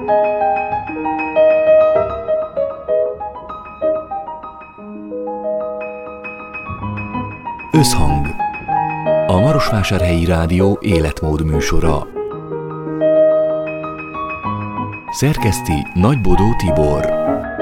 Összhang. A Marosvásárhelyi Rádió életmód műsora. Szerkeszti Nagybodó Tibor.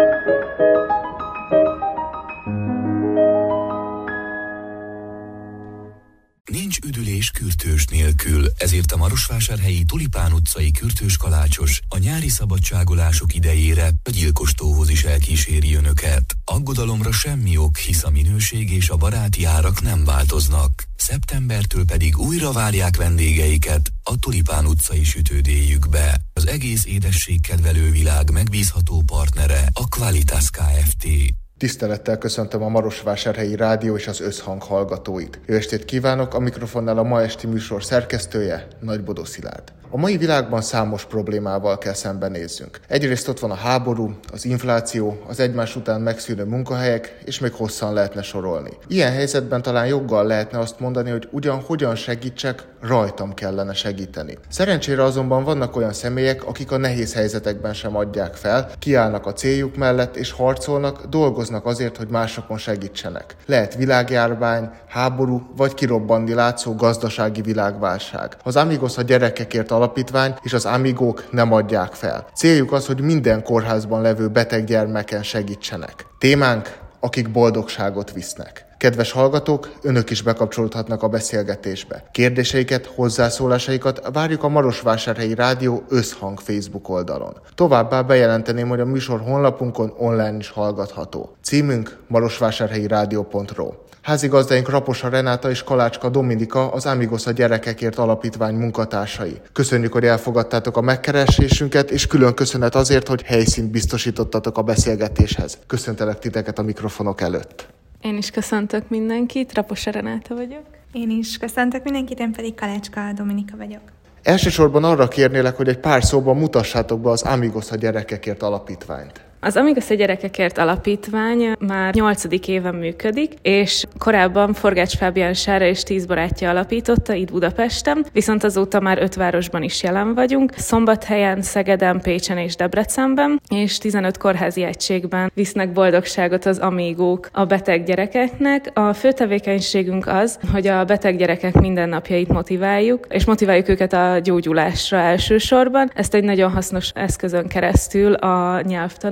Nincs üdülés kürtős nélkül, ezért a Marosvásárhelyi Tulipán utcai kürtős kalácsos a nyári szabadságolások idejére a gyilkostóhoz is elkíséri önöket. Aggodalomra semmi ok, hisz a minőség és a baráti árak nem változnak. Szeptembertől pedig újra várják vendégeiket a Tulipán utcai sütődéjükbe. Az egész édességkedvelő világ megbízható partnere a Qualitas Kft. Tisztelettel köszöntöm a Marosvásárhelyi Rádió és az Összhang hallgatóit. Jó estét kívánok, a mikrofonnál a ma esti műsor szerkesztője, Nagybodó Szilárd. A mai világban számos problémával kell szembenézzünk. Egyrészt ott van a háború, az infláció, az egymás után megszűnő munkahelyek, és még hosszan lehetne sorolni. Ilyen helyzetben talán joggal lehetne azt mondani, hogy hogyan segítsek, rajtam kellene segíteni. Szerencsére azonban vannak olyan személyek, akik a nehéz helyzetekben sem adják fel, kiállnak a céljuk mellett és harcolnak, dolgoznak azért, hogy másokon segítsenek. Lehet világjárvány, háború, vagy kirobbanni látszó gazdasági világválság. Az Amigos a gyerekekért alapítvány és az Amigók nem adják fel. Céljuk az, hogy minden kórházban levő beteg gyermeken segítsenek. Témánk, akik boldogságot visznek. Kedves hallgatók, önök is bekapcsolódhatnak a beszélgetésbe. Kérdéseiket, hozzászólásaikat várjuk a Marosvásárhelyi Rádió Összhang Facebook oldalon. Továbbá bejelenteném, hogy a műsor honlapunkon online is hallgatható. Címünk marosvásárhelyirádió.ro. Házigazdáink Raposa Renáta és Kalácska Dominika, az Amigos a gyerekekért alapítvány munkatársai. Köszönjük, hogy elfogadtátok a megkeresésünket, és külön köszönet azért, hogy helyszínt biztosítottatok a beszélgetéshez. Köszöntelek titeket a mikrofonok előtt. Én is köszöntök mindenkit, Raposa Renáta vagyok. Én is köszöntök mindenkit, én pedig Kalácska Dominika vagyok. Elsősorban arra kérnélek, hogy egy pár szóban mutassátok be az Amigos a gyerekekért alapítványt. Az Amigos a gyerekekért alapítvány már 8. éven működik, és korábban Forgács Fábián Sára és 10 barátja alapította itt Budapesten, viszont azóta már 5 városban is jelen vagyunk, Szombathelyen, Szegeden, Pécsen és Debrecenben, és 15 kórházi egységben visznek boldogságot az amigók a beteg gyerekeknek. A fő tevékenységünk az, hogy a beteg gyerekek mindennapjait motiváljuk, és motiváljuk őket a gyógyulásra elsősorban. Ezt egy nagyon hasznos eszközön keresztül a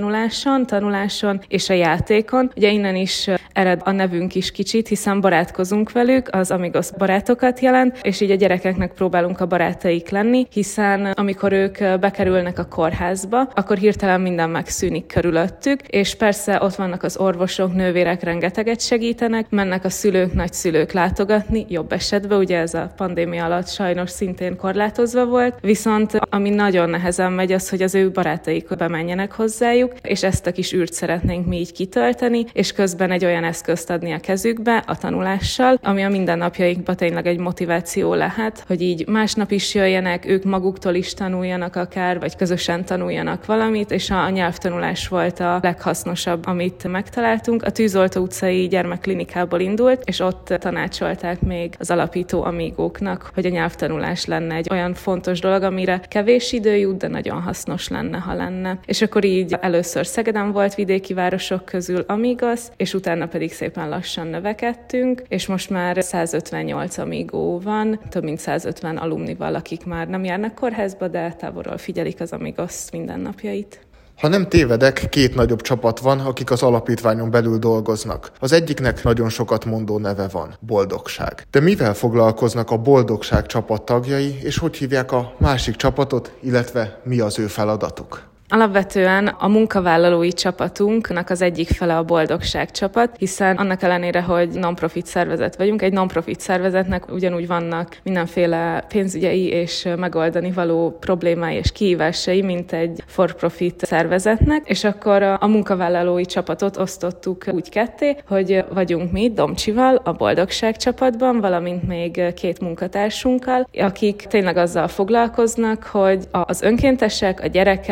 tanuláson és a játékon. Ugye innen is ered a nevünk is kicsit, hiszen barátkozunk velük, az Amigos barátokat jelent, és így a gyerekeknek próbálunk a barátaik lenni, hiszen amikor ők bekerülnek a kórházba, akkor hirtelen minden megszűnik körülöttük, és persze ott vannak az orvosok, nővérek, rengeteget segítenek, mennek a szülők, nagyszülők látogatni, jobb esetben, ugye ez a pandémia alatt sajnos szintén korlátozva volt, viszont ami nagyon nehezen megy az, hogy az ő barátaik bemenjenek hozzájuk, és ezt a kis űrt szeretnénk mi így kitölteni, és közben egy olyan eszközt adni a kezükbe, a tanulással, ami a mindennapjaikban tényleg egy motiváció lehet, hogy így másnap is jöjjenek, ők maguktól is tanuljanak akár, vagy közösen tanuljanak valamit, és a nyelvtanulás volt a leghasznosabb, amit megtaláltunk. A Tűzoltó utcai gyermekklinikából indult, és ott tanácsolták még az alapító amigóknak, hogy a nyelvtanulás lenne egy olyan fontos dolog, amire kevés idő jut, de nagyon hasznos lenne, ha lenne. És akkor így először Szegeden volt vidéki városok közül Amigos, és utána pedig szépen lassan növekedtünk, és most már 158 amigó van, több mint 150 alumnival, akik már nem járnak kórházba, de távolról figyelik az Amigos mindennapjait. Ha nem tévedek, 2 nagyobb csapat van, akik az alapítványon belül dolgoznak. Az egyiknek nagyon sokat mondó neve van, Boldogság. De mivel foglalkoznak a Boldogság csapat tagjai, és hogy hívják a másik csapatot, illetve mi az ő feladatuk? Alapvetően a munkavállalói csapatunknak az egyik fele a Boldogság csapat, hiszen annak ellenére, hogy non-profit szervezet vagyunk, egy non-profit szervezetnek ugyanúgy vannak mindenféle pénzügyei és megoldani való problémái és kihívásai, mint egy for-profit szervezetnek, és akkor a munkavállalói csapatot osztottuk úgy ketté, hogy vagyunk mi Domcsival a Boldogság csapatban, valamint még 2 munkatársunkkal, akik tényleg azzal foglalkoznak, hogy az önkéntesek, a gyerekek, és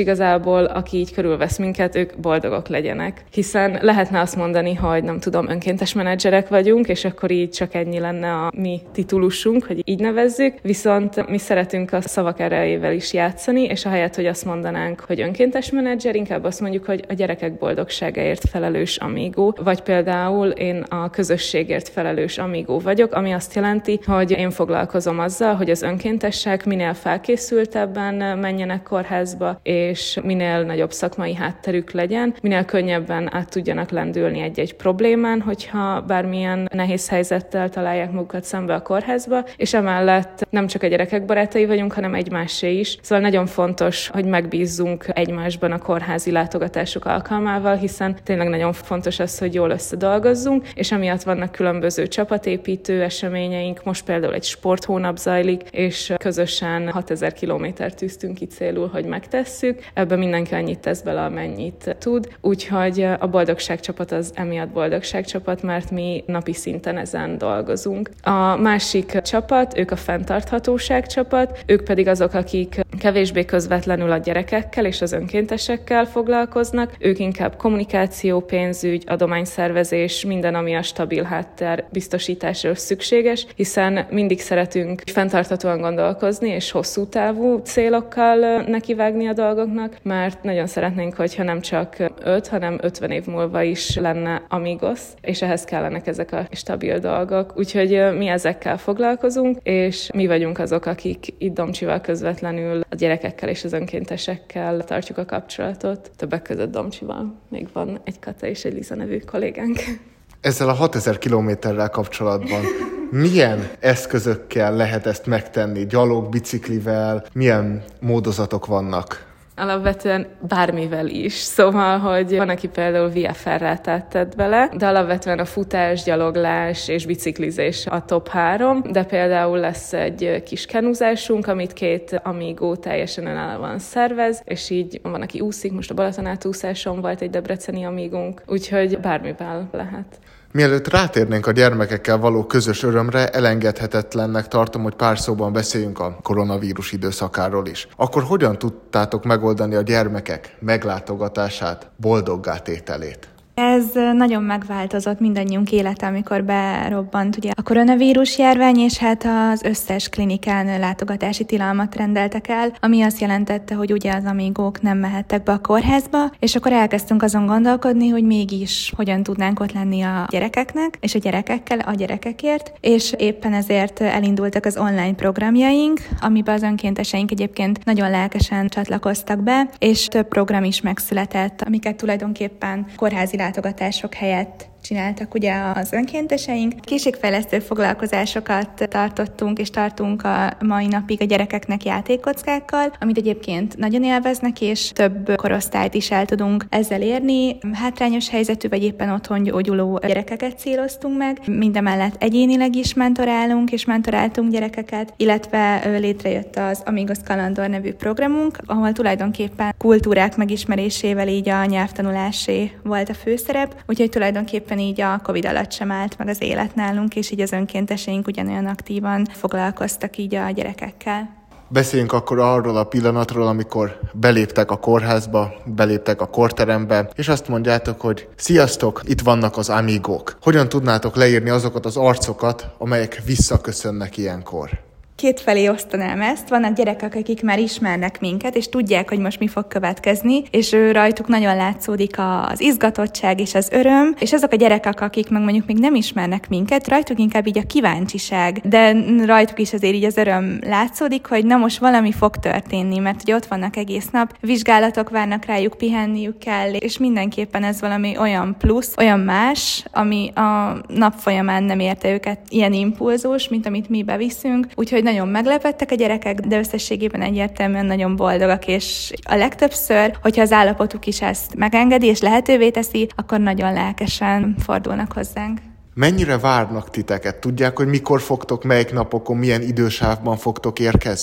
igazából aki így körülvesz minket, ők boldogok legyenek. Hiszen lehetne azt mondani, hogy nem tudom, önkéntes menedzserek vagyunk, és akkor így csak ennyi lenne a mi titulusunk, hogy így nevezzük, viszont mi szeretünk a szavak erejével is játszani, és ahelyett, hogy azt mondanánk, hogy önkéntes menedzser, inkább azt mondjuk, hogy a gyerekek boldogságáért felelős amigo, vagy például én a közösségért felelős amigo vagyok, ami azt jelenti, hogy én foglalkozom azzal, hogy az önkéntesek minél felkészültebben menjenek kórházba, és minél nagyobb szakmai hátterük legyen, minél könnyebben át tudjanak lendülni egy-egy problémán, hogyha bármilyen nehéz helyzettel találják magukat szembe a kórházba, és emellett nem csak a gyerekek barátai vagyunk, hanem egymásé is. Szóval nagyon fontos, hogy megbízzunk egymásban a kórházi látogatások alkalmával, hiszen tényleg nagyon fontos az, hogy jól összedolgozzunk, és emiatt vannak különböző csapatépítő eseményeink. Most például egy sporthónap zajlik, és közösen 6000 kilométert tűztünk ki célul, hogy megtesszük. Ebben mindenki annyit tesz bele, amennyit tud. Úgyhogy a boldogságcsapat az emiatt boldogságcsapat, mert mi napi szinten ezen dolgozunk. A másik csapat, ők a fenntarthatóság csapat, ők pedig azok, akik kevésbé közvetlenül a gyerekekkel és az önkéntesekkel foglalkoznak. Ők inkább kommunikáció, pénzügy, adományszervezés, minden, ami a stabil háttér biztosításra szükséges, hiszen mindig szeretünk fenntarthatóan gondolkozni és hosszú távú célokkal nekivágni a dolgoknak, mert nagyon szeretnénk, hogyha nem csak 5, hanem 50 év múlva is lenne Amigos, és ehhez kellenek ezek a stabil dolgok. Úgyhogy mi ezekkel foglalkozunk, és mi vagyunk azok, akik itt Domcsival közvetlenül a gyerekekkel és az önkéntesekkel tartjuk a kapcsolatot. Többek között Domcsival. Még van egy Kata és egy Liza nevű kollégánk. Ezzel a 6000 kilométerrel kapcsolatban milyen eszközökkel lehet ezt megtenni? Gyalog, biciklivel? Milyen módozatok vannak? Alapvetően bármivel is. Szóval, hogy van, aki például Via Ferrátát tett bele, de alapvetően a futás, gyaloglás és biciklizés a top 3, de például lesz egy kis kenuzásunk, amit 2 amigo teljesen önállóan szervez, és így van, aki úszik, most a Balatonátúszáson volt egy debreceni amigunk, úgyhogy bármivel lehet. Mielőtt rátérnénk a gyermekekkel való közös örömre, elengedhetetlennek tartom, hogy pár szóban beszéljünk a koronavírus időszakáról is. Akkor hogyan tudtátok megoldani a gyermekek meglátogatását, boldoggá tételét? Ez nagyon megváltozott mindannyiunk élete, amikor berobbant ugye a koronavírus járvány, és hát az összes klinikán látogatási tilalmat rendeltek el, ami azt jelentette, hogy ugye az amigók nem mehettek be a kórházba, és akkor elkezdtünk azon gondolkodni, hogy mégis hogyan tudnánk ott lenni a gyerekeknek, és a gyerekekkel, a gyerekekért, és éppen ezért elindultak az online programjaink, amiben az önkénteseink egyébként nagyon lelkesen csatlakoztak be, és több program is megszületett, amiket tulajdonképpen kórházi látogatások helyett csináltak ugye az önkénteseink. Készségfejlesztő foglalkozásokat tartottunk és tartunk a mai napig a gyerekeknek játékkockákkal, amit egyébként nagyon élveznek, és több korosztályt is el tudunk ezzel érni. Hátrányos helyzetű vagy éppen otthon gyógyuló gyerekeket céloztunk meg. Mindemellett egyénileg is mentorálunk és mentoráltunk gyerekeket, illetve létrejött az Amigos Kalandor nevű programunk, ahol tulajdonképpen kultúrák megismerésével így a nyelvtanulásé volt a főszerep, úgyhogy tulajdonképpen így a Covid alatt sem állt meg az élet nálunk, és így az önkénteseink ugyanolyan aktívan foglalkoztak így a gyerekekkel. Beszéljünk akkor arról a pillanatról, amikor beléptek a kórházba, beléptek a kórterembe, és azt mondjátok, hogy sziasztok, itt vannak az amigók. Hogyan tudnátok leírni azokat az arcokat, amelyek visszaköszönnek ilyenkor? Kétfelé osztanám ezt. Vannak gyerekek, akik már ismernek minket, és tudják, hogy most mi fog következni, és rajtuk nagyon látszódik az izgatottság és az öröm, és azok a gyerekek, akik meg mondjuk még nem ismernek minket, rajtuk inkább így a kíváncsiság, de rajtuk is azért így az öröm látszódik, hogy na most valami fog történni, mert ugye ott vannak egész nap, vizsgálatok várnak rájuk, pihenniük kell, és mindenképpen ez valami olyan plusz, olyan más, ami a nap folyamán nem érte őket ilyen impulzus, mint amit mi beviszünk, úgyhogy nagyon meglepettek a gyerekek, de összességében egyértelműen nagyon boldogak, és a legtöbbször, hogyha az állapotuk is ezt megengedi és lehetővé teszi, akkor nagyon lelkesen fordulnak hozzánk. Mennyire várnak titeket? Tudják, hogy mikor fogtok, melyik napokon, milyen idősávban fogtok érkezni?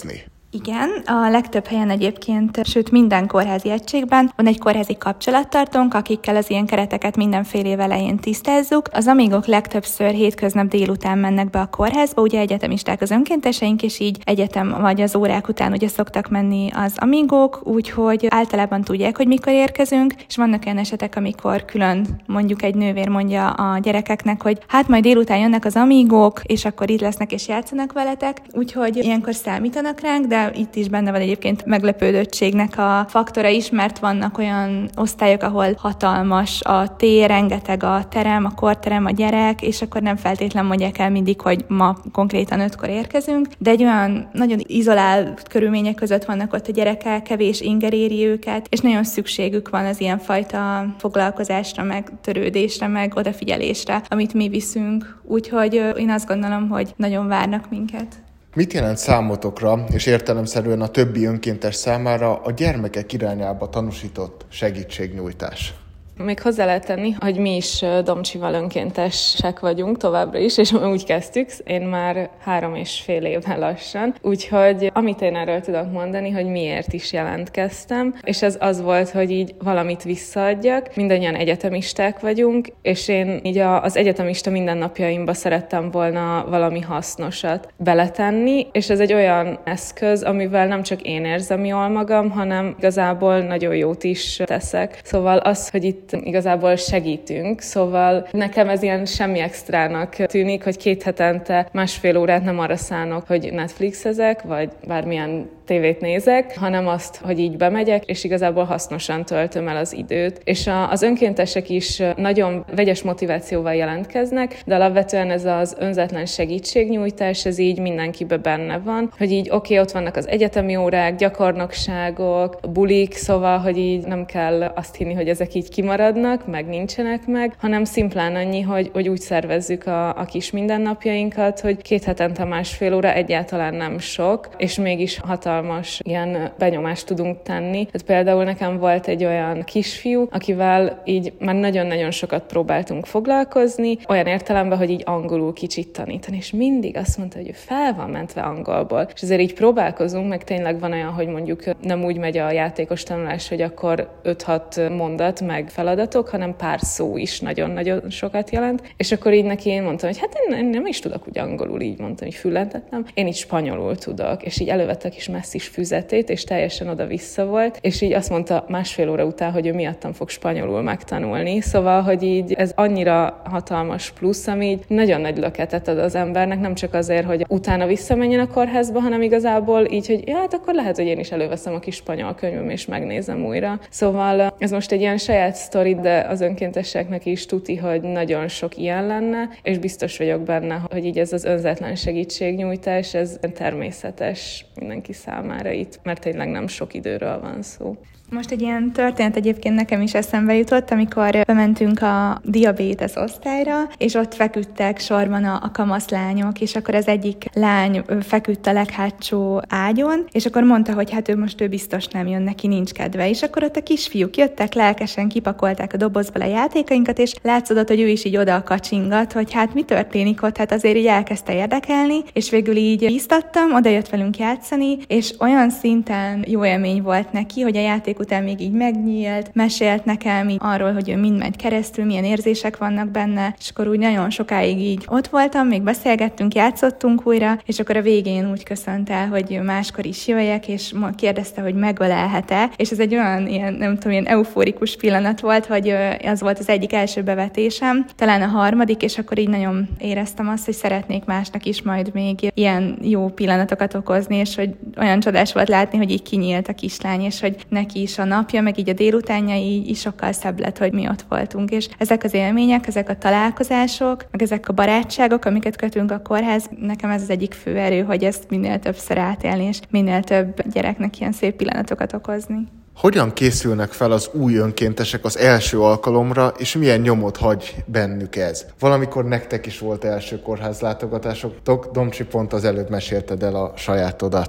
Igen, a legtöbb helyen egyébként, sőt minden kórházi egységben van egy kórházi kapcsolattartónk, akikkel az ilyen kereteket mindenfél év elején tisztázzuk. Az amigok legtöbbször hétköznap délután mennek be a kórházba, ugye egyetemisták az önkénteseink, és így egyetem vagy az órák után ugye szoktak menni az amigók, úgyhogy általában tudják, hogy mikor érkezünk, és vannak olyan esetek, amikor külön mondjuk egy nővér mondja a gyerekeknek, hogy hát majd délután jönnek az amigók, és akkor itt lesznek és játszanak veletek, úgyhogy ilyenkor számítanak ránk, de itt is benne van egyébként meglepődöttségnek a faktora is, mert vannak olyan osztályok, ahol hatalmas a tér, rengeteg a terem, a korterem, a gyerek, és akkor nem feltétlen mondják el mindig, hogy ma konkrétan 5-kor érkezünk, de egy olyan nagyon izolált körülmények között vannak ott a gyerekek, kevés inger éri őket, és nagyon szükségük van az ilyenfajta foglalkozásra, meg törődésre, meg odafigyelésre, amit mi viszünk. Úgyhogy én azt gondolom, hogy nagyon várnak minket. Mit jelent számotokra, és értelemszerűen a többi önkéntes számára a gyermekek irányába tanúsított segítségnyújtás? Még hozzá lehet tenni, hogy mi is Domcsival önkéntesek vagyunk továbbra is, és úgy kezdtük, én már 3,5 éve lassan. Úgyhogy amit én erről tudok mondani, hogy miért is jelentkeztem, és ez az volt, hogy így valamit visszaadjak. Mindannyian egyetemisták vagyunk, és én így az egyetemista mindennapjaimba szerettem volna valami hasznosat beletenni, és ez egy olyan eszköz, amivel nem csak én érzem jól magam, hanem igazából nagyon jót is teszek. Szóval az, hogy itt igazából segítünk, szóval nekem ez ilyen semmi extrának tűnik, hogy 2 hetente 1,5 órát nem arra szánok, hogy Netflixezek, vagy bármilyen tévét nézek, hanem azt, hogy így bemegyek, és igazából hasznosan töltöm el az időt. És az önkéntesek is nagyon vegyes motivációval jelentkeznek, de alapvetően ez az önzetlen segítségnyújtás, ez így mindenkibe benne van, hogy így ott vannak az egyetemi órák, gyakornokságok, bulik, szóval, hogy így nem kell azt hinni, hogy ezek így kimaradnak, meg nincsenek meg, hanem szimplán annyi, hogy úgy szervezzük a kis mindennapjainkat, hogy 2 hetente 1,5 óra egyáltalán nem sok, és mégis hatalmas ilyen benyomást tudunk tenni. Tehát például nekem volt egy olyan kisfiú, akivel így már nagyon-nagyon sokat próbáltunk foglalkozni, olyan értelemben, hogy így angolul kicsit tanítani, és mindig azt mondta, hogy ő fel van mentve angolból. És ezért így próbálkozunk, meg tényleg van olyan, hogy mondjuk nem úgy megy a játékos tanulás, hogy akkor 5-6 mondat, meg feladatok, hanem pár szó is nagyon-nagyon sokat jelent. És akkor így neki én mondtam, hogy hát én nem is tudok úgy angolul, így mondtam, hogy füllentettem. Én így spanyolul tudok, és így elővette a kis messzis füzetét, és teljesen oda-vissza volt, és így azt mondta 1,5 óra után, hogy ő miattam fog spanyolul megtanulni. Szóval, hogy így ez annyira hatalmas plusz, ami így nagyon nagy löketet ad az embernek, nem csak azért, hogy utána visszamenjen a kórházba, hanem igazából így, hogy ja, hát akkor lehet, hogy én is előveszem a kis spanyol könyvem, és megnézem újra. Szóval ez most egy ilyen saját sztori, de az önkénteseknek is tuti, hogy nagyon sok ilyen lenne, és biztos vagyok benne, hogy így ez az önzetlen segítségnyújtás, ez természetes mindenki számára itt, mert tényleg nem sok időről van szó. Most egy ilyen történet egyébként nekem is eszembe jutott, amikor bementünk a diabétesz osztályra, és ott feküdtek sorban a kamaszlányok, és akkor az egyik lány feküdt a leghátsó ágyon, és akkor mondta, hogy hát ő biztos nem jön, neki nincs kedve. És akkor ott a kisfiúk jöttek, lelkesen kipakolták a dobozból a játékainkat, és látszódott, hogy ő is így oda kacsingat, hogy hát mi történik ott, hát azért így elkezdte érdekelni, és végül így bíztattam, oda jött velünk játszani, és olyan szinten jó élmény volt neki, hogy a játék után még így megnyílt, mesélt nekem így arról, hogy ő mind megy keresztül, milyen érzések vannak benne, és akkor úgy nagyon sokáig így ott voltam, még beszélgettünk, játszottunk újra, és akkor a végén úgy köszönt el, hogy máskor is jöjjek, és kérdezte, hogy megölelhet-e, és ez egy olyan ilyen, nem tudom, ilyen euforikus pillanat volt, hogy az volt az egyik első bevetésem, talán a harmadik, és akkor így nagyon éreztem azt, hogy szeretnék másnak is majd még ilyen jó pillanatokat okozni, és hogy olyan csodás volt látni, hogy így kinyílt a kislány, és hogy neki is a napja, meg így a délutánja így sokkal szebb lett, hogy mi ott voltunk. És ezek az élmények, ezek a találkozások, meg ezek a barátságok, amiket kötünk a kórház, nekem ez az egyik fő erő, hogy ezt minél többször átélni, és minél több gyereknek ilyen szép pillanatokat okozni. Hogyan készülnek fel az új önkéntesek az első alkalomra, és milyen nyomot hagy bennük ez? Valamikor nektek is volt első kórházlátogatásotok, Domcsi, pont az előbb mesélted el a sajátodat.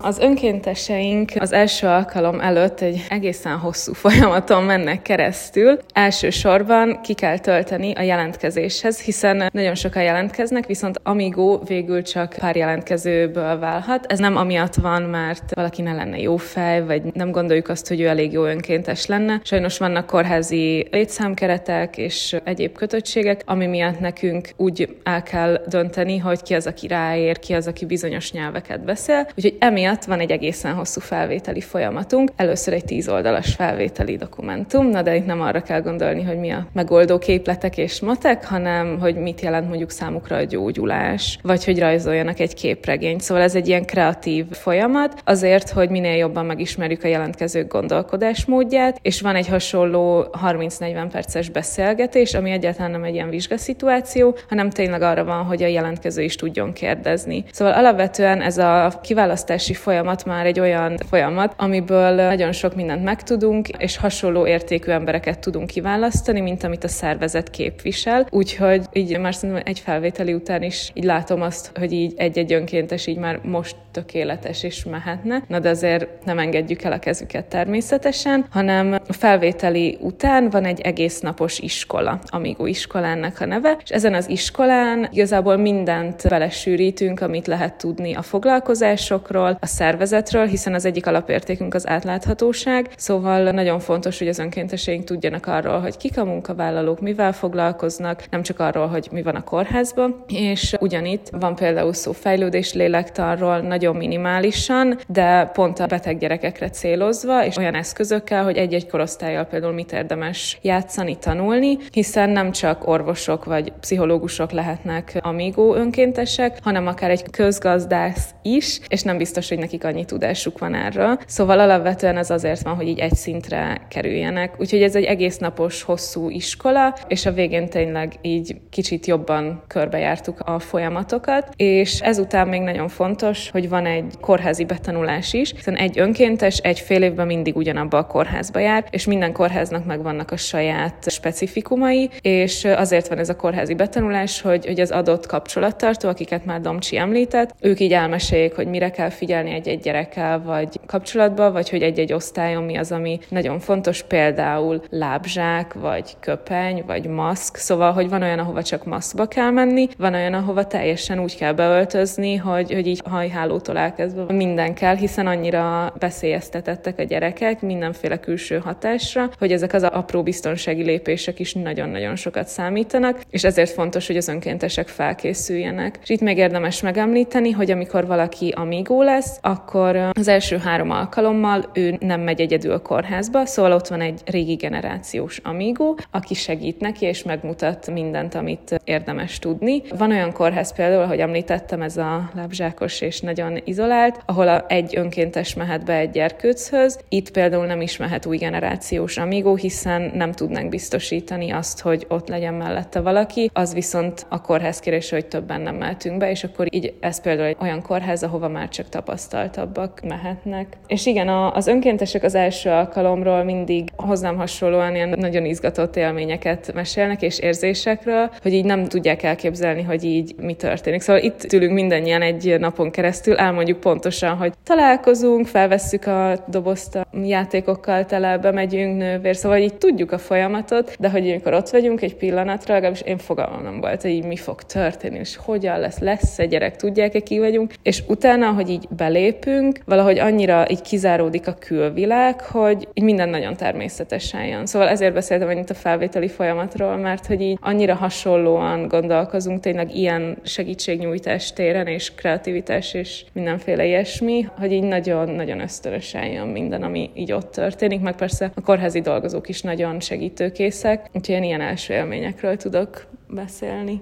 Az önkénteseink az első alkalom előtt egy egészen hosszú folyamaton mennek keresztül. Elsősorban ki kell tölteni a jelentkezéshez, hiszen nagyon sokan jelentkeznek, viszont Amigo végül csak pár jelentkezőből válhat. Ez nem amiatt van, mert valaki ne lenne jó fej, vagy nem gondoljuk azt, hogy ő elég jó önkéntes lenne. Sajnos vannak kórházi létszámkeretek és egyéb kötöttségek, ami miatt nekünk úgy el kell dönteni, hogy ki az, aki ráér, ki az, aki bizonyos nyelveket beszél. Úgyhogy emiatt van egy egészen hosszú felvételi folyamatunk. Először egy 10 oldalas felvételi dokumentum, de itt nem arra kell gondolni, hogy mi a megoldó képletek és matek, hanem hogy mit jelent mondjuk számukra a gyógyulás, vagy hogy rajzoljanak egy képregényt. Szóval ez egy ilyen kreatív folyamat, azért, hogy minél jobban megismerjük a jelentkezők gondolkodásmódját, és van egy hasonló 30-40 perces beszélgetés, ami egyáltalán nem egy ilyen vizsgaszituáció, hanem tényleg arra van, hogy a jelentkező is tudjon kérdezni. Szóval alapvetően ez a kiválasztási folyamat már egy olyan folyamat, amiből nagyon sok mindent megtudunk, és hasonló értékű embereket tudunk kiválasztani, mint amit a szervezet képvisel. Úgyhogy így már szerintem egy felvételi után is így látom azt, hogy így egy-egy önkéntes így már most tökéletes és mehetne. De azért nem engedjük el a kezüket természetesen, hanem a felvételi után van egy egész napos iskola, Amigo iskolának a neve, és ezen az iskolán igazából mindent belesűrítünk, amit lehet tudni a foglalkozásokról, a szervezetről, hiszen az egyik alapértékünk az átláthatóság, szóval nagyon fontos, hogy az önkénteseink tudjanak arról, hogy kik a munkavállalók, mivel foglalkoznak, nem csak arról, hogy mi van a kórházban, és ugyanitt van például szó fejlődés lélektanról nagyon minimálisan, de pont a beteg gyerekekre célozva, és olyan eszközökkel, hogy egy-egy korosztállyal például mit érdemes játszani, tanulni, hiszen nem csak orvosok vagy pszichológusok lehetnek Amigo önkéntesek, hanem akár egy közgazdász is, és nem biztos, hogy nekik annyi tudásuk van erről. Szóval alapvetően ez azért van, hogy így egy szintre kerüljenek. Úgyhogy ez egy egész napos, hosszú iskola, és a végén tényleg így kicsit jobban körbejártuk a folyamatokat, és ezután még nagyon fontos, hogy van egy kórházi betanulás is, hiszen egy önkéntes egy fél évben mindig ugyanabba a kórházba jár, és minden kórháznak megvannak a saját specifikumai, és azért van ez a kórházi betanulás, hogy az adott kapcsolattartó, akiket már Domcsi említett, ők így elmeséljék, hogy mire kell figyelni egy-egy gyerekkel, vagy kapcsolatban, vagy hogy egy-egy osztályon mi az, ami nagyon fontos, például lábzsák, vagy köpeny, vagy maszk, szóval, hogy van olyan, ahova csak maszkba kell menni, van olyan, ahova teljesen úgy kell beöltözni, hogy így hajhálótól elkezdve minden kell, hiszen annyira veszélyeztetettek a gyerekek mindenféle külső hatásra, hogy ezek az apró biztonsági lépések is nagyon-nagyon sokat számítanak, és ezért fontos, hogy az önkéntesek felkészüljenek. És itt még érdemes megemlíteni, hogy amikor valaki Amigo lesz, akkor az első 3 alkalommal ő nem megy egyedül a kórházba, szóval ott van egy régi generációs Amigo, aki segít neki, és megmutat mindent, amit érdemes tudni. Van olyan kórház például, ahogy említettem, ez a lábzsákos és nagyon izolált, ahol egy önkéntes mehet be egy gyerkőchöz. Itt például nem is mehet új generációs Amigo, hiszen nem tudnánk biztosítani azt, hogy ott legyen mellette valaki, az viszont a kórház kérése, hogy többen nem mehetünk be, és akkor így ez például egy olyan kórház, ahova már csak tapasztaltabbak mehetnek. És igen, az önkéntesek az első alkalomról mindig hozzám hasonlóan ilyen nagyon izgatott élményeket mesélnek és érzésekről, hogy így nem tudják elképzelni, hogy így mi történik. Szóval itt ülünk mindannyian egy napon keresztül, elmondjuk pontosan, hogy találkozunk, felvesszük a dobozt a játékokkal tele, bemegyünk nővér, szóval így tudjuk a folyamatot, de hogy amikor ott vagyunk egy pillanatra, legalábbis én fogalmam nem volt, hogy így mi fog történni, és hogyan lesz-e gyerek, tudják-e ki vagyunk, és utána, hogy így belépünk, valahogy annyira így kizáródik a külvilág, hogy így minden nagyon természetesen jön. Szóval ezért beszéltem annyit a felvételi folyamatról, mert hogy így annyira hasonlóan gondolkozunk tényleg ilyen segítségnyújtás téren, és kreativitás, és mindenféle ilyesmi, hogy így nagyon-nagyon ösztönösen jön minden, ami így ott történik, meg persze a kórházi dolgozók is nagyon segítőkészek, úgyhogy én ilyen első élményekről tudok beszélni.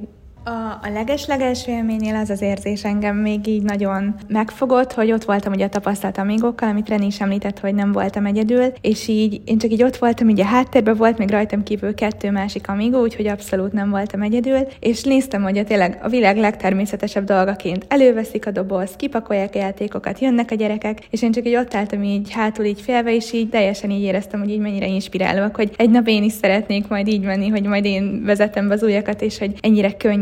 A leges-legelső élménynél az érzés engem még így nagyon megfogott, hogy ott voltam ugye a tapasztalt Amigokkal, amit Reni is említett, hogy nem voltam egyedül, és így én csak így ott voltam, így a háttérben volt még rajtam kívül 2 másik Amigo, úgyhogy abszolút nem voltam egyedül, és néztem, hogy tényleg a világ legtermészetesebb dolgaként előveszik a dobozt, kipakolják a játékokat, jönnek a gyerekek, és én csak így ott álltam így hátul így félve, és így teljesen így éreztem, hogy így mennyire inspirálóak, hogy egy nap én is szeretnék majd így menni, hogy majd én vezetem be az ujjakat, és hogy ennyire könnyen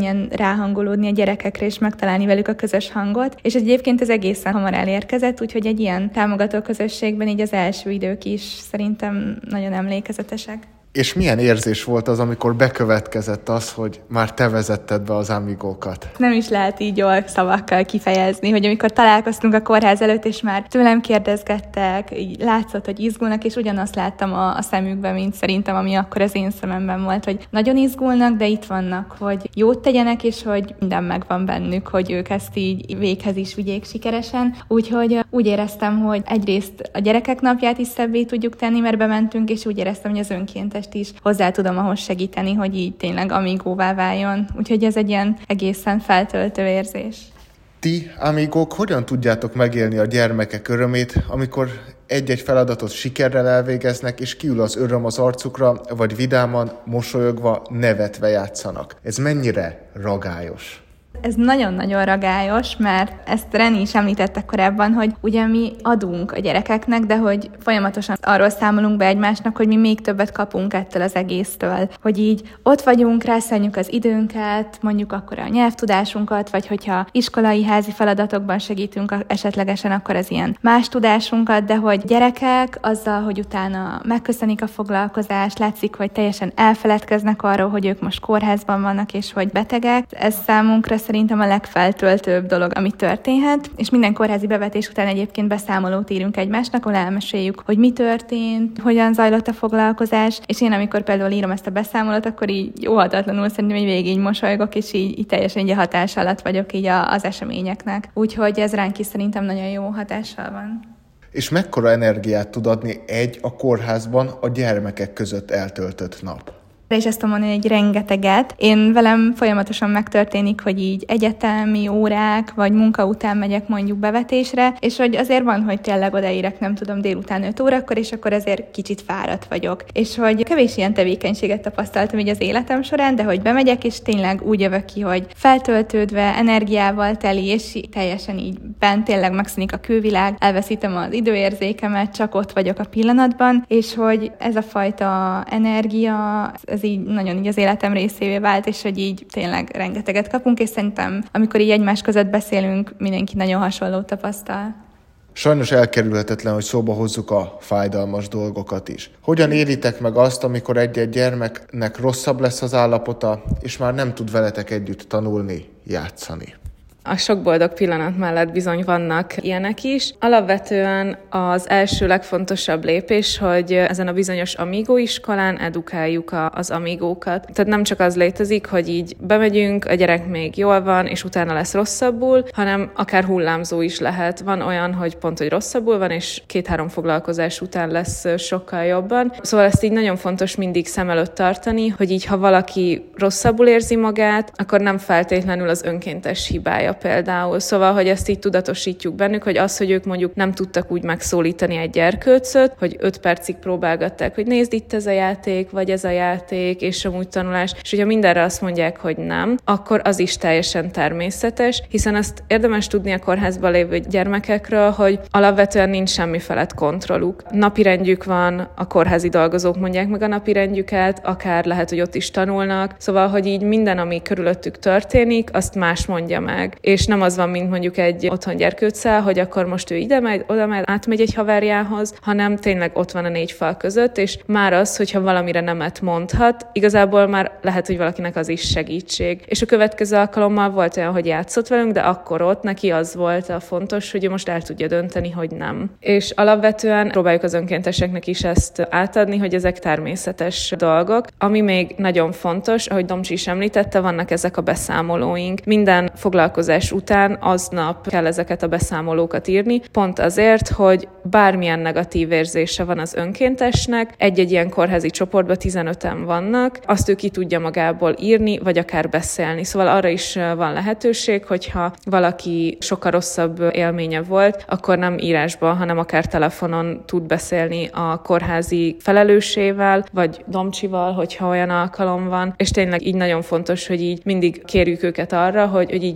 ilyen ráhangolódni a gyerekekre és megtalálni velük a közös hangot, és egyébként ez egészen hamar elérkezett, úgyhogy egy ilyen támogató közösségben így az első idők is szerintem nagyon emlékezetesek. És milyen érzés volt az, amikor bekövetkezett az, hogy már te vezetted be az Amigókat? Nem is lehet így jól szavakkal kifejezni, hogy amikor találkoztunk a kórház előtt, és már tőlem kérdezgettek, így látszott, hogy izgulnak, és ugyanazt láttam a szemükben, mint szerintem, ami akkor az én szememben volt, hogy nagyon izgulnak, de itt vannak, hogy jót tegyenek, és hogy minden megvan bennük, hogy ők ezt így véghez is vigyék sikeresen. Úgyhogy úgy éreztem, hogy egyrészt a gyerekek napját is szebbé tudjuk tenni, mert bementünk, és úgy éreztem, hogy az önkéntes is hozzá tudom ahhoz segíteni, hogy így tényleg amigóvá váljon. Úgyhogy ez egy ilyen egészen feltöltő érzés. Ti, Amigók, hogyan tudjátok megélni a gyermekek örömét, amikor egy-egy feladatot sikerrel elvégeznek, és kiül az öröm az arcukra, vagy vidáman, mosolyogva, nevetve játszanak? Ez mennyire ragályos? Ez nagyon-nagyon ragályos, mert ezt Reni is említette korábban, hogy ugye mi adunk a gyerekeknek, de hogy folyamatosan arról számolunk be egymásnak, hogy mi még többet kapunk ettől az egésztől. Hogy így ott vagyunk, rászálljuk az időnket, mondjuk akkor a nyelvtudásunkat, vagy hogyha iskolai házi feladatokban segítünk esetlegesen, akkor az ilyen más tudásunkat, de hogy gyerekek azzal, hogy utána megköszönik a foglalkozást, látszik, hogy teljesen elfeledkeznek arról, hogy ők most kórházban vannak, és hogy betegek. Ez számunkra szerintem a legfeltöltőbb dolog, ami történhet, és minden kórházi bevetés után egyébként beszámolót írunk egymásnak, ahol elmeséljük, hogy mi történt, hogyan zajlott a foglalkozás, és én amikor például írom ezt a beszámolót, akkor így óhatatlanul szerintem így végig mosolygok, és így teljesen így a hatás alatt vagyok így az eseményeknek. Úgyhogy ez ránk is szerintem nagyon jó hatással van. És mekkora energiát tud adni a kórházban a gyermekek között eltöltött nap? És ezt tudom mondani, hogy rengeteget. Én velem folyamatosan megtörténik, hogy így egyetemi órák, vagy munka után megyek mondjuk bevetésre, és hogy azért van, hogy tényleg odaérek, nem tudom, délután 5 órakor, és akkor azért kicsit fáradt vagyok. És hogy kevés ilyen tevékenységet tapasztaltam így az életem során, de hogy bemegyek, és tényleg úgy jövök ki, hogy feltöltődve, energiával teli, és teljesen így bent tényleg megszűnik a külvilág, elveszítem az időérzékemet, csak ott vagyok a pillanatban, és hogy ez a fajta energia, ez így nagyon így az életem részévé vált, és hogy így tényleg rengeteget kapunk, és szerintem, amikor így egymás között beszélünk, mindenki nagyon hasonlót tapasztal. Sajnos elkerülhetetlen, hogy szóba hozzuk a fájdalmas dolgokat is. Hogyan élitek meg azt, amikor egy-egy gyermeknek rosszabb lesz az állapota, és már nem tud veletek együtt tanulni, játszani? A sok boldog pillanat mellett bizony vannak ilyenek is. Alapvetően az első legfontosabb lépés, hogy ezen a bizonyos Amigo iskolán edukáljuk az amigókat. Tehát nem csak az létezik, hogy így bemegyünk, a gyerek még jól van, és utána lesz rosszabbul, hanem akár hullámzó is lehet. Van olyan, hogy pont, hogy rosszabbul van, és 2-3 foglalkozás után lesz sokkal jobban. Szóval ezt így nagyon fontos mindig szem előtt tartani, hogy így ha valaki rosszabbul érzi magát, akkor nem feltétlenül az önkéntes hibája például. Szóval, hogy ezt így tudatosítjuk bennük, hogy az, hogy ők mondjuk nem tudtak úgy megszólítani egy gyerkőcöt, hogy 5 percig próbálgatták, hogy nézd itt ez a játék, vagy ez a játék, és amúgy tanulás, és hogyha mindenre azt mondják, hogy nem, akkor az is teljesen természetes, hiszen azt érdemes tudni a kórházban lévő gyermekekről, hogy alapvetően nincs semmi felett kontrolluk. Napirendjük van, a kórházi dolgozók mondják meg a napirendjüket, akár lehet, hogy ott is tanulnak, szóval, hogy így minden, ami körülöttük történik, azt más mondja meg. És nem az van, mint mondjuk egy otthon gyerkőccel, hogy akkor most ő ide megy, oda megy, átmegy egy haverjához, hanem tényleg ott van a 4 fal között, és már az, hogyha valamire nemet mondhat, igazából már lehet, hogy valakinek az is segítség. És a következő alkalommal volt olyan, hogy játszott velünk, de akkor ott neki az volt a fontos, hogy ő most el tudja dönteni, hogy nem. És alapvetően próbáljuk az önkénteseknek is ezt átadni, hogy ezek természetes dolgok. Ami még nagyon fontos, ahogy Domcsi is említette, vannak ezek a beszámolóink. Minden foglalkozás után aznap kell ezeket a beszámolókat írni, pont azért, hogy bármilyen negatív érzése van az önkéntesnek, egy-egy ilyen kórházi csoportban 15-en vannak, azt ő ki tudja magából írni, vagy akár beszélni. Szóval arra is van lehetőség, hogyha valaki sokkal rosszabb élménye volt, akkor nem írásban, hanem akár telefonon tud beszélni a kórházi felelősével, vagy Domcsival, hogyha olyan alkalom van, és tényleg így nagyon fontos, hogy így mindig kérjük őket arra, hogy így merjenek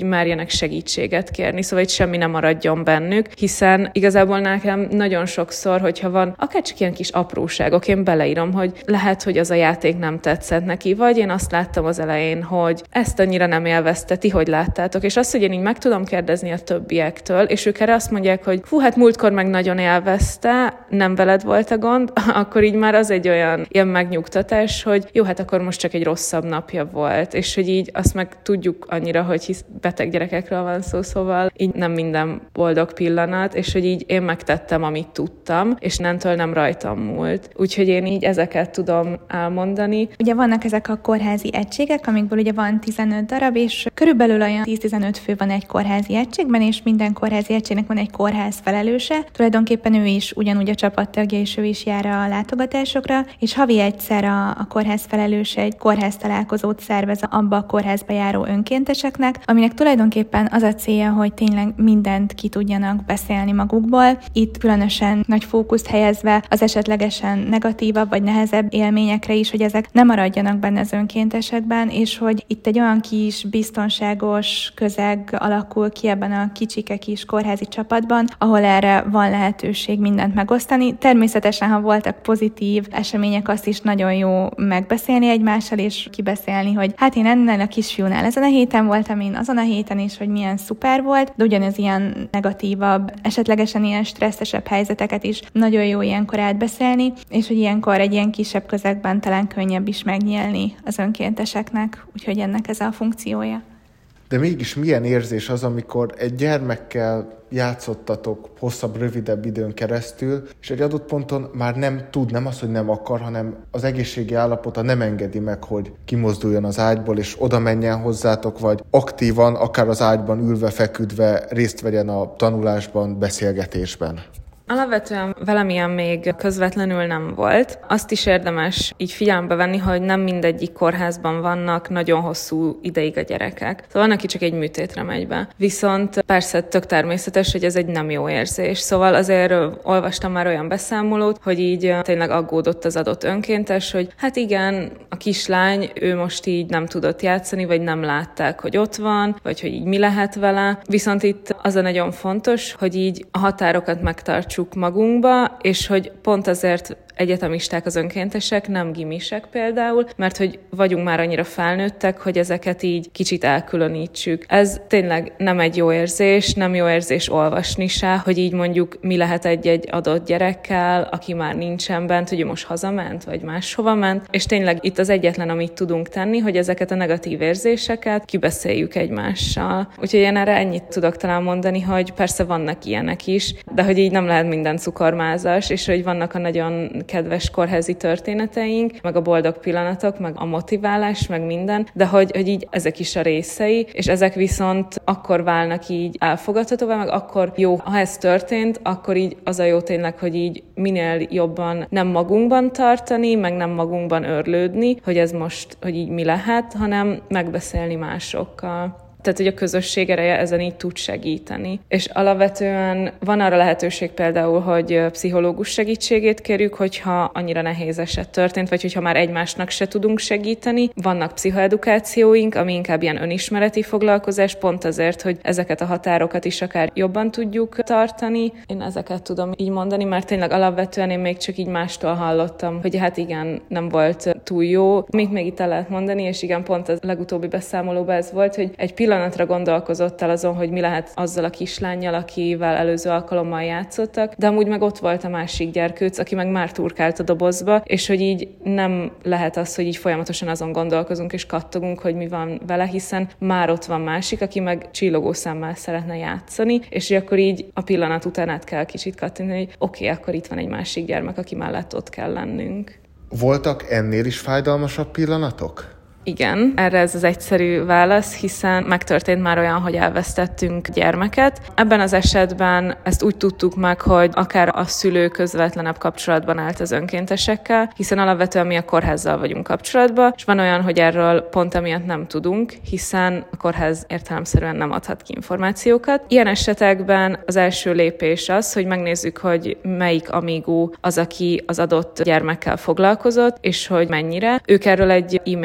menjenek segítséget kérni, szóval itt semmi nem maradjon bennük, hiszen igazából nekem nagyon sokszor, hogyha van akár csak ilyen kis apróságok, én beleírom, hogy lehet, hogy az a játék nem tetszett neki, vagy én azt láttam az elején, hogy ezt annyira nem élvezte, ti hogy láttátok, és azt, hogy én így meg tudom kérdezni a többiektől, és ők erre azt mondják, hogy fú, hát múltkor meg nagyon élvezte, nem veled volt a gond, akkor így már az egy olyan ilyen megnyugtatás, hogy jó, hát akkor most csak egy rosszabb napja volt, és hogy így azt meg tudjuk annyira, hogy hisz beteg gyerekekről van szó, szóval így nem minden boldog pillanat, és hogy így én megtettem, amit tudtam, és nentől nem rajtam múlt. Úgyhogy én így ezeket tudom elmondani. Ugye vannak ezek a kórházi egységek, amikből ugye van 15 darab, és körülbelül olyan 10-15 fő van egy kórházi egységben, és minden kórházi egységnek van egy kórház felelőse. Tulajdonképpen ő is ugyanúgy a csapattagja, és ő is jár a látogatásokra, és havi egyszer a kórház felelőse egy kórház találkozót szervez abba a kórházba járó önkénteseknek, aminek tulajdonképpen az a célja, hogy tényleg mindent ki tudjanak beszélni magukból. Itt különösen nagy fókuszt helyezve az esetlegesen negatívabb vagy nehezebb élményekre is, hogy ezek nem maradjanak benne az önkéntesekben, és hogy itt egy olyan kis biztonságos közeg alakul ki ebben a kicsike kis kórházi csapatban, ahol erre van lehetőség mindent megosztani. Természetesen, ha voltak pozitív események, azt is nagyon jó megbeszélni egymással, és kibeszélni, hogy hát én ennél a kisfiúnál ezen a héten voltam, én azon a héten is, hogy milyen szuper volt, de ugyanez ilyen negatívabb, esetlegesen ilyen stresszesebb helyzeteket is nagyon jó ilyenkor átbeszélni, és hogy ilyenkor egy ilyen kisebb közegben talán könnyebb is megnyílni az önkénteseknek, úgyhogy ennek ez a funkciója. De mégis milyen érzés az, amikor egy gyermekkel játszottatok hosszabb, rövidebb időn keresztül, és egy adott ponton már nem tud, nem az, hogy nem akar, hanem az egészségi állapota nem engedi meg, hogy kimozduljon az ágyból, és oda menjen hozzátok, vagy aktívan, akár az ágyban ülve, feküdve részt vegyen a tanulásban, beszélgetésben. Alapvetően velem ilyen még közvetlenül nem volt. Azt is érdemes így figyelembe venni, hogy nem mindegyik kórházban vannak nagyon hosszú ideig a gyerekek. Szóval van, aki csak egy műtétre megy be. Viszont persze tök természetes, hogy ez egy nem jó érzés. Szóval azért olvastam már olyan beszámolót, hogy így tényleg aggódott az adott önkéntes, hogy hát igen, a kislány, ő most így nem tudott játszani, vagy nem látták, hogy ott van, vagy hogy így mi lehet vele. Viszont itt az a nagyon fontos, hogy így a határokat megtartsuk magunkba, és hogy pont azért egyetemisták az önkéntesek, nem gimisek például, mert hogy vagyunk már annyira felnőttek, hogy ezeket így kicsit elkülönítsük. Ez tényleg nem egy jó érzés, nem jó érzés olvasni se, hogy így mondjuk mi lehet egy adott gyerekkel, aki már nincsen bent, hogy ő most hazament, vagy máshova ment, és tényleg itt az egyetlen, amit tudunk tenni, hogy ezeket a negatív érzéseket kibeszéljük egymással. Úgyhogy én erre ennyit tudok talán mondani, hogy persze vannak ilyenek is, de hogy így nem lehet minden cukormázas, és hogy vannak a nagyon kedves kórházi történeteink, meg a boldog pillanatok, meg a motiválás, meg minden, de hogy így ezek is a részei, és ezek viszont akkor válnak így elfogadhatóvá, meg akkor jó, ha ez történt, akkor így az a jó tényleg, hogy így minél jobban nem magunkban tartani, meg nem magunkban őrlődni, hogy ez most, hogy így mi lehet, hanem megbeszélni másokkal. Tehát, hogy a közösség ereje ezen így tud segíteni. És alapvetően van arra lehetőség például, hogy pszichológus segítségét kérjük, hogyha annyira nehéz eset történt, vagy hogyha már egymásnak se tudunk segíteni. Vannak pszichoedukációink, ami inkább ilyen önismereti foglalkozás, pont azért, hogy ezeket a határokat is akár jobban tudjuk tartani. Én ezeket tudom így mondani, mert tényleg alapvetően én még csak így mástól hallottam, hogy hát igen, nem volt túl jó. Mit még itt el lehet mondani, és igen, pont a legutóbbi beszámolóban ez volt, hogy egy pillanatra gondolkozott el azon, hogy mi lehet azzal a kislánnyal, akivel előző alkalommal játszottak, de amúgy meg ott volt a másik gyerkőc, aki meg már turkált a dobozba, és hogy így nem lehet az, hogy így folyamatosan azon gondolkozunk és kattogunk, hogy mi van vele, hiszen már ott van másik, aki meg csillogó szemmel szeretne játszani, és hogy akkor így a pillanat után át kell kicsit kattintani, hogy oké, akkor itt van egy másik gyermek, aki mellett ott kell lennünk. Voltak ennél is fájdalmasabb pillanatok? Igen, erre ez az egyszerű válasz, hiszen megtörtént már olyan, hogy elvesztettünk gyermeket. Ebben az esetben ezt úgy tudtuk meg, hogy akár a szülő közvetlenebb kapcsolatban állt az önkéntesekkel, hiszen alapvetően mi a kórházzal vagyunk kapcsolatban, és van olyan, hogy erről pont emiatt nem tudunk, hiszen a kórház értelemszerűen nem adhat ki információkat. Ilyen esetekben az első lépés az, hogy megnézzük, hogy melyik amigó az, aki az adott gyermekkel foglalkozott, és hogy mennyire. Ők erről egy e-mailt kapnak,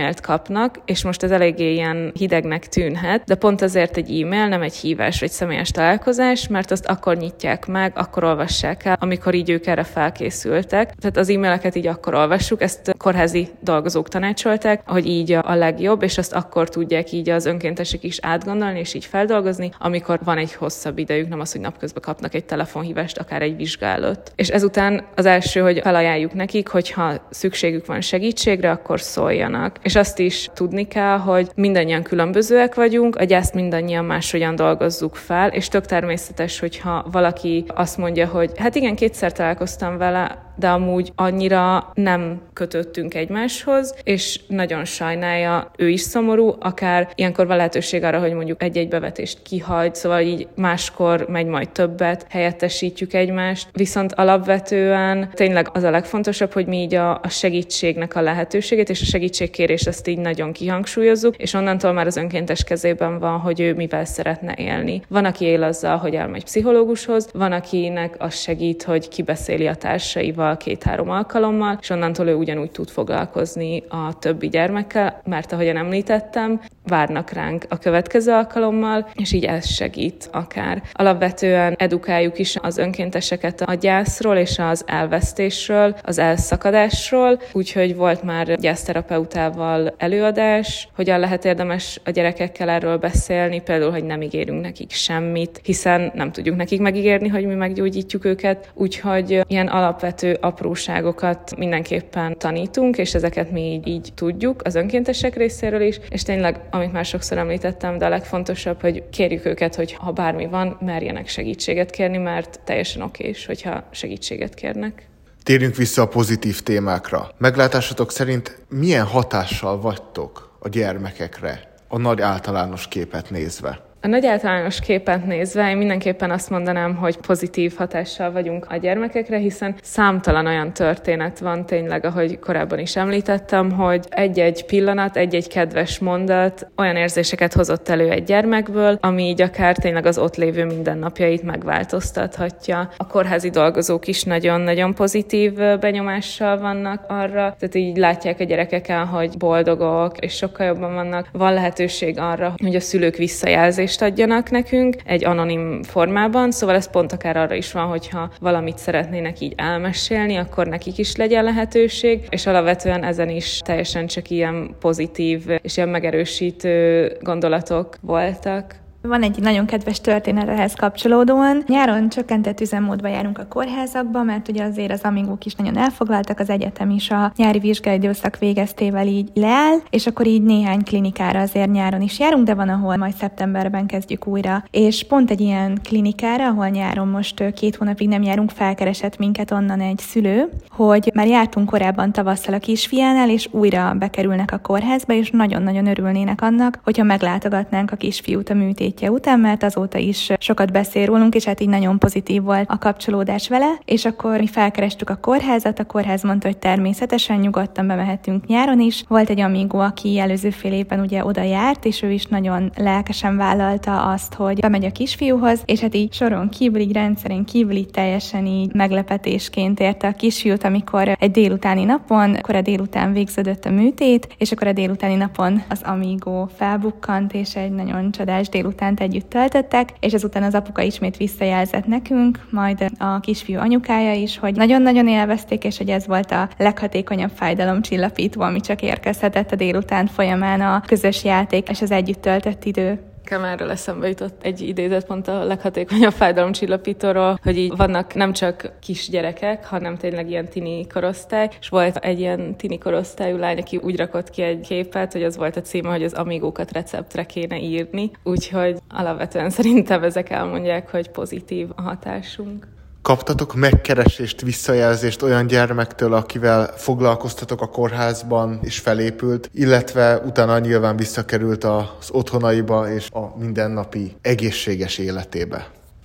kapnak, és most ez eléggé ilyen hidegnek tűnhet, de pont azért egy e-mail, nem egy hívás vagy személyes találkozás, mert azt akkor nyitják meg, akkor olvassák el, amikor így ők erre felkészültek. Tehát az e-maileket így akkor olvassuk, ezt kórházi dolgozók tanácsolták, hogy így a legjobb, és azt akkor tudják így az önkéntesek is átgondolni, és így feldolgozni, amikor van egy hosszabb idejük, nem az, hogy napközben kapnak egy telefonhívást, akár egy vizsga előtt. És ezután az első, hogy felajánljuk nekik, hogyha szükségük van segítségre, akkor szóljanak. És azt is tudni kell, hogy mindannyian különbözőek vagyunk, a gyászt mindannyian máshogyan dolgozzuk fel, és tök természetes, hogyha valaki azt mondja, hogy hát igen, kétszer találkoztam vele, de amúgy annyira nem kötöttünk egymáshoz, és nagyon sajnálja, ő is szomorú, akár ilyenkor van lehetőség arra, hogy mondjuk egy-egy bevetést kihagy, szóval így máskor megy majd többet, helyettesítjük egymást, viszont alapvetően tényleg az a legfontosabb, hogy mi így a segítségnek a lehetőségét, és a segítségkérés ezt így nagyon kihangsúlyozzuk, és onnantól már az önkéntes kezében van, hogy ő mivel szeretne élni. Van, aki él azzal, hogy elmegy pszichológushoz, van, akinek az segít, hogy kibeszéli a társaival 2-3 alkalommal, és onnantól ő ugyanúgy tud foglalkozni a többi gyermekkel, mert ahogyan említettem, várnak ránk a következő alkalommal, és így ez segít akár. Alapvetően edukáljuk is az önkénteseket a gyászról és az elvesztésről, az elszakadásról, úgyhogy volt már gyászterapeutával előadás, hogyan lehet érdemes a gyerekekkel erről beszélni, például, hogy nem ígérünk nekik semmit, hiszen nem tudjuk nekik megígérni, hogy mi meggyógyítjuk őket, úgyhogy ilyen alapvető apróságokat mindenképpen tanítunk, és ezeket mi így tudjuk az önkéntesek részéről is, és tényleg, amit már sokszor említettem, de a legfontosabb, hogy kérjük őket, hogy ha bármi van, merjenek segítséget kérni, mert teljesen okés, hogyha segítséget kérnek. Térjünk vissza a pozitív témákra. Meglátásatok szerint milyen hatással vagytok a gyermekekre, a nagy általános képet nézve? A nagy általános képet nézve én mindenképpen azt mondanám, hogy pozitív hatással vagyunk a gyermekekre, hiszen számtalan olyan történet van tényleg, ahogy korábban is említettem, hogy egy-egy pillanat, egy-egy kedves mondat olyan érzéseket hozott elő egy gyermekből, ami így akár tényleg az ott lévő mindennapjait megváltoztathatja. A kórházi dolgozók is nagyon-nagyon pozitív benyomással vannak arra, tehát így látják a gyerekeken, hogy boldogok, és sokkal jobban vannak. Van lehetőség arra, hogy a szülők visszajelzést adjanak nekünk egy anonim formában, szóval ez pont akár arra is van, hogyha valamit szeretnének így elmesélni, akkor nekik is legyen lehetőség, és alapvetően ezen is teljesen csak ilyen pozitív és ilyen megerősítő gondolatok voltak. Van egy nagyon kedves történet ehhez kapcsolódóan. Nyáron csökkentett üzemmódba járunk a kórházakba, mert ugye azért az amigók is nagyon elfoglaltak, az egyetem is a nyári vizsgaidőszak végeztével így leáll, és akkor így néhány klinikára azért nyáron is járunk, de van, ahol majd szeptemberben kezdjük újra. És pont egy ilyen klinikára, ahol nyáron most 2 hónapig nem járunk, felkeresett minket onnan egy szülő, hogy már jártunk korábban tavasszal a kisfiánál, és újra bekerülnek a kórházba, és nagyon-nagyon örülnének annak, hogyha meglátogatnánk a kisfiút a műtét után, mert azóta is sokat beszél rólunk, és hát így nagyon pozitív volt a kapcsolódás vele, és akkor mi felkerestük a kórházat, a kórház mondta, hogy természetesen nyugodtan bemehetünk nyáron is. Volt egy amigó, aki előző fél évben ugye oda járt, és ő is nagyon lelkesen vállalta azt, hogy bemegy a kisfiúhoz, és hát így soron kívül, így rendszerén kívül így teljesen így meglepetésként érte a kisfiút, amikor egy délutáni napon, akkor a délután végződött a műtét, és akkor a délutáni napon az amigó felbukkant, és egy nagyon csodás délután együtt töltöttek, és ezután az apuka ismét visszajelzett nekünk, majd a kisfiú anyukája is, hogy nagyon-nagyon élvezték, és hogy ez volt a leghatékonyabb fájdalomcsillapító, ami csak érkezhetett a délután folyamán a közös játék és az együtt töltött idő. Erről eszembe jutott egy idézet pont a leghatékonyabb fájdalomcsillapítóról, hogy így vannak nem csak kisgyerekek, hanem tényleg ilyen tini korosztály, és volt egy ilyen tini korosztályú lány, aki úgy rakott ki egy képet, hogy az volt a címe, hogy az amigókat receptre kéne írni, úgyhogy alapvetően szerintem ezek elmondják, hogy pozitív a hatásunk. Kaptatok megkeresést, visszajelzést olyan gyermektől, akivel foglalkoztatok a kórházban és felépült, illetve utána nyilván visszakerült az otthonaiba és a mindennapi egészséges életébe?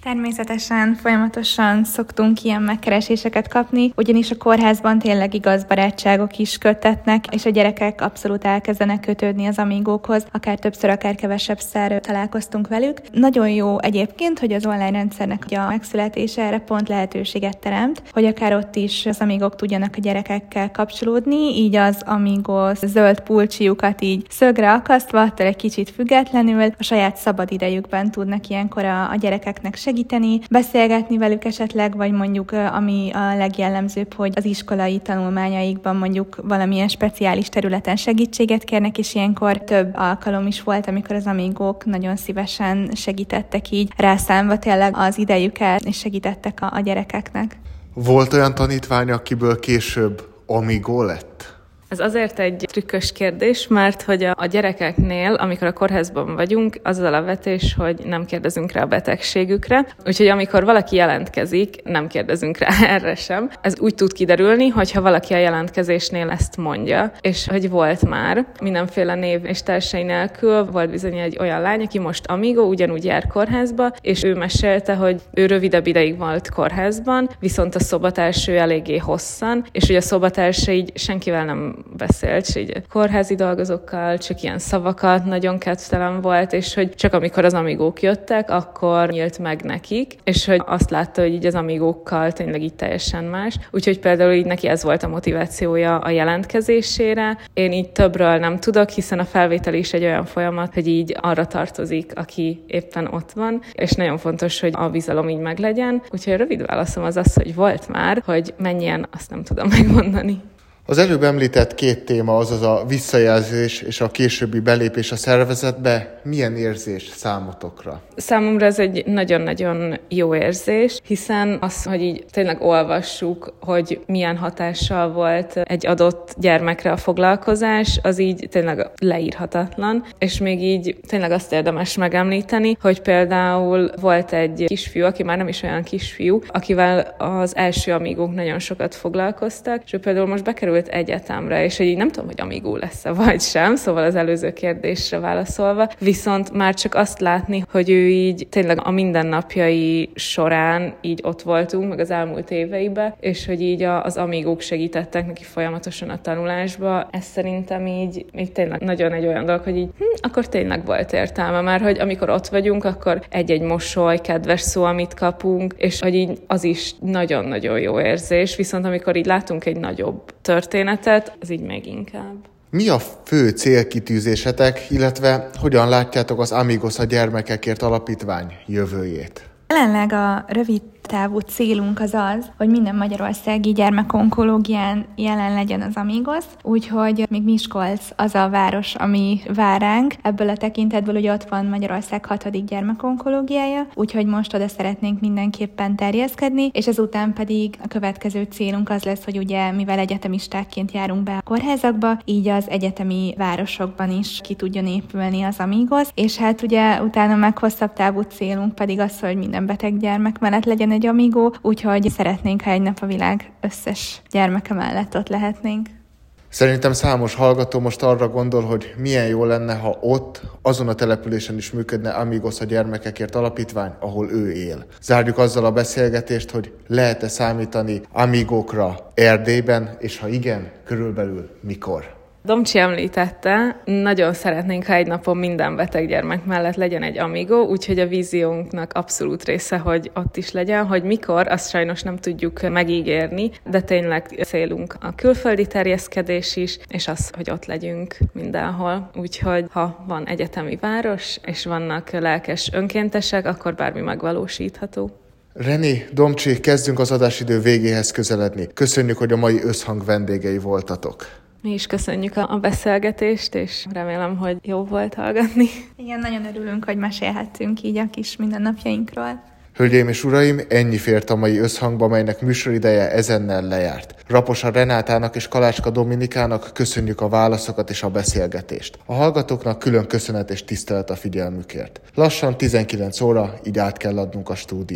Természetesen folyamatosan szoktunk ilyen megkereséseket kapni, ugyanis a kórházban tényleg igaz barátságok is köttetnek, és a gyerekek abszolút elkezdenek kötődni az Amigókhoz, akár többször, akár kevesebbszer találkoztunk velük. Nagyon jó egyébként, hogy az online rendszernek a megszületése erre pont lehetőséget teremt, hogy akár ott is az Amigók tudjanak a gyerekekkel kapcsolódni, így az Amigos zöld pulcsiukat így szögre akasztva, attól egy kicsit függetlenül a saját szabad idejükben tudnak ilyenkor a gyerekeknek segíteni, beszélgetni velük esetleg, vagy mondjuk ami a legjellemzőbb, hogy az iskolai tanulmányaikban mondjuk valamilyen speciális területen segítséget kérnek, és ilyenkor több alkalom is volt, amikor az Amigók nagyon szívesen segítettek így, rászánva tényleg az idejüket, és segítettek a gyerekeknek. Volt olyan tanítvány, akiből később Amigó lett? Ez azért egy trükkös kérdés, mert hogy a gyerekeknél, amikor a kórházban vagyunk, az az alapvetés, hogy nem kérdezünk rá a betegségükre. Úgyhogy amikor valaki jelentkezik, nem kérdezünk rá erre sem. Ez úgy tud kiderülni, hogyha valaki a jelentkezésnél ezt mondja, és hogy volt már mindenféle név és társai nélkül, volt bizony egy olyan lány, aki most Amigo, ugyanúgy jár kórházba, és ő mesélte, hogy ő rövidebb ideig volt kórházban, viszont a szobatárs ő eléggé hosszan, és hogy a szobatársa így senkivel nem beszélt, és így kórházi dolgozókkal csak ilyen szavakat, nagyon kedvtelen volt, és hogy csak amikor az Amigók jöttek, akkor nyílt meg nekik, és hogy azt látta, hogy így az Amigókkal tényleg így teljesen más. Úgyhogy például így neki ez volt a motivációja a jelentkezésére. Én így többről nem tudok, hiszen a felvétel is egy olyan folyamat, hogy így arra tartozik, aki éppen ott van, és nagyon fontos, hogy a bizalom így meglegyen. Úgyhogy a rövid válaszom az az, hogy volt már, hogy mennyien, azt nem tudom megmondani. Az előbb említett két téma, azaz a visszajelzés és a későbbi belépés a szervezetbe, milyen érzés számotokra? Számomra ez egy nagyon-nagyon jó érzés, hiszen az, hogy így tényleg olvassuk, hogy milyen hatással volt egy adott gyermekre a foglalkozás, az így tényleg leírhatatlan, és még így tényleg azt érdemes megemlíteni, hogy például volt egy kisfiú, aki már nem is olyan kisfiú, akivel az első Amigók nagyon sokat foglalkoztak, és ő például most bekerült egyetemre, és hogy így nem tudom, hogy Amigó lesz-e vagy sem, szóval az előző kérdésre válaszolva, viszont már csak azt látni, hogy ő így tényleg a mindennapjai során így ott voltunk, meg az elmúlt éveiben, és hogy így az Amigók segítettek neki folyamatosan a tanulásba. Ez szerintem így tényleg nagyon egy olyan dolog, hogy így akkor tényleg volt értelme már, hogy amikor ott vagyunk, akkor egy-egy mosoly, kedves szó, amit kapunk, és hogy így az is nagyon-nagyon jó érzés, viszont amikor így látunk egy nagyobb történetet, az így még inkább. Mi a fő célkitűzésetek, illetve hogyan látjátok az Amigos a gyermekekért alapítvány jövőjét? Jelenleg a rövid távú célunk az az, hogy minden magyarországi gyermekonkológián jelen legyen az Amigos, úgyhogy még Miskolc az a város, ami vár ránk. Ebből a tekintetből ugye ott van Magyarország 6. gyermekonkológiája, úgyhogy most oda szeretnénk mindenképpen terjeszkedni, és ezután pedig a következő célunk az lesz, hogy ugye mivel egyetemistákként járunk be a kórházakba, így az egyetemi városokban is ki tudjon épülni az Amigos, és hát ugye utána meg hosszabb távú célunk pedig az, hogy minden beteg gyermek mellett legyen egy Amigo, úgyhogy szeretnénk, ha egy nap a világ összes gyermeke mellett ott lehetnénk. Szerintem számos hallgató most arra gondol, hogy milyen jó lenne, ha ott, azon a településen is működne Amigos a gyermekekért alapítvány, ahol ő él. Zárjuk azzal a beszélgetést, hogy lehet-e számítani Amigókra Erdélyben, és ha igen, körülbelül mikor? Domcsi említette, nagyon szeretnénk, ha egy napon minden beteg gyermek mellett legyen egy Amigo, úgyhogy a víziónknak abszolút része, hogy ott is legyen, hogy mikor, azt sajnos nem tudjuk megígérni, de tényleg célunk a külföldi terjeszkedés is, és az, hogy ott legyünk mindenhol. Úgyhogy ha van egyetemi város, és vannak lelkes önkéntesek, akkor bármi megvalósítható. René, Domcsi, kezdünk az adásidő végéhez közeledni. Köszönjük, hogy a mai Összhang vendégei voltatok. Mi is köszönjük a beszélgetést, és remélem, hogy jó volt hallgatni. Igen, nagyon örülünk, hogy mesélhettünk így a kis mindennapjainkról. Hölgyeim és uraim, ennyi fért a mai Összhangba, melynek műsorideje ezennel lejárt. Raposa Renátának és Kalácska Dominikának köszönjük a válaszokat és a beszélgetést. A hallgatóknak külön köszönet és tisztelet a figyelmükért. Lassan 19 óra, így át kell adnunk a stúdiót.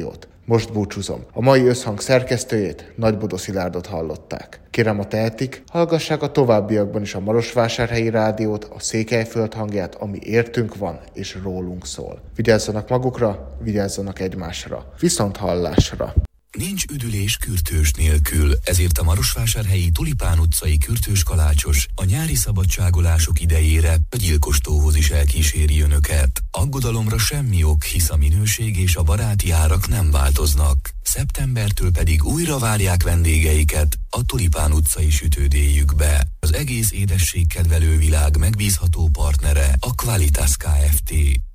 Most búcsúzom. A mai Összhang szerkesztőjét, Nagybodó Szilárdot hallották. Kérem, ha tehetik, hallgassák a továbbiakban is a Marosvásárhelyi Rádiót, a Székelyföld hangját, ami értünk van és rólunk szól. Vigyázzanak magukra, vigyázzanak egymásra. Viszont hallásra! Nincs üdülés kürtős nélkül, ezért a Marosvásárhelyi Tulipán utcai kürtős kalácsos a nyári szabadságolások idejére a gyilkostóhoz is elkíséri önöket. Aggodalomra semmi ok, hisz a minőség és a baráti árak nem változnak. Szeptembertől pedig újra várják vendégeiket a Tulipán utcai sütődéjükbe. Az egész édességkedvelő világ megbízható partnere a Qualitas Kft.